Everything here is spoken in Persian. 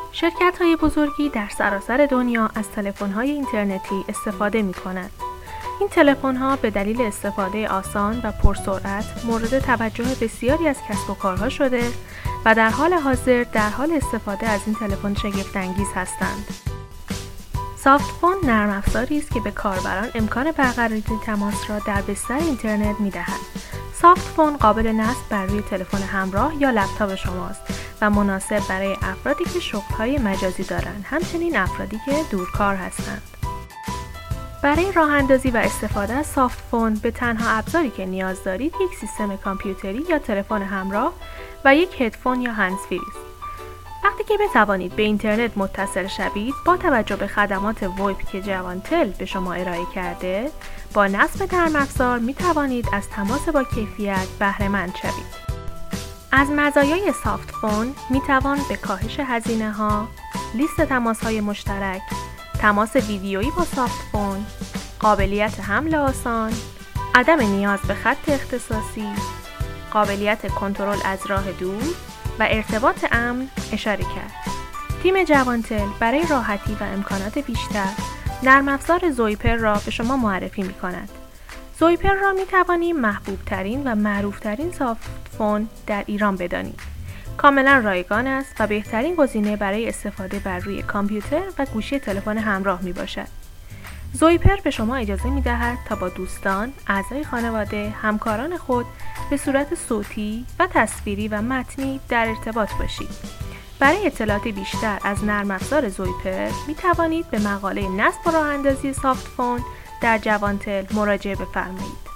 شرکت‌های بزرگی در سراسر دنیا از تلفن‌های اینترنتی استفاده می‌کنند. این تلفن‌ها به دلیل استفاده آسان و پرسرعت مورد توجه بسیاری از کسب و کارها شده و در حال حاضر در حال استفاده از این تلفن شگفت‌انگیز هستند. سافت‌فون نرم افزاری است که به کاربران امکان برقراری تماس را در بستر اینترنت می‌دهد. سافت‌فون قابل نصب بر روی تلفن همراه یا لپتاپ شماست و مناسب برای افرادی که شغل‌های مجازی دارند، همچنین افرادی که دورکار هستند. برای راه‌اندازی و استفاده از سافت‌فون به تنها ابزاری که نیاز دارید یک سیستم کامپیوتری یا تلفن همراه و یک هدفون یا هندزفری است. وقتی که بتوانید به اینترنت متصل شوید، با توجه به خدمات ویب که جوانتل به شما ارائه کرده، با نصب نرم افزار می توانید از تماس با کیفیت بهره مند شوید. از مزایای سافت‌فون می توان به کاهش هزینه‌ها، لیست تماس‌های مشترک، تماس ویدیویی با سافت‌فون، قابلیت حمل آسان، عدم نیاز به خط اختصاصی، قابلیت کنترل از راه دور و ارتباط امن اشاره کرد. تیم جوانتل برای راحتی و امکانات بیشتر نرم افزار زویپر را به شما معرفی می کند. زویپر را می توانیم محبوب ترین و معروف ترین سافت‌فون در ایران بدانید. کاملا رایگان است و بهترین گزینه برای استفاده بر روی کامپیوتر و گوشی تلفن همراه می باشد. زویپر به شما اجازه می دهد تا با دوستان، اعضای خانواده، همکاران خود به صورت صوتی و تصویری و متنی در ارتباط باشید. برای اطلاعات بیشتر از نرم افزار زویپر می توانید به مقاله نصب و راه‌اندازی سافت‌فون در جوانتل مراجعه بفرمایید.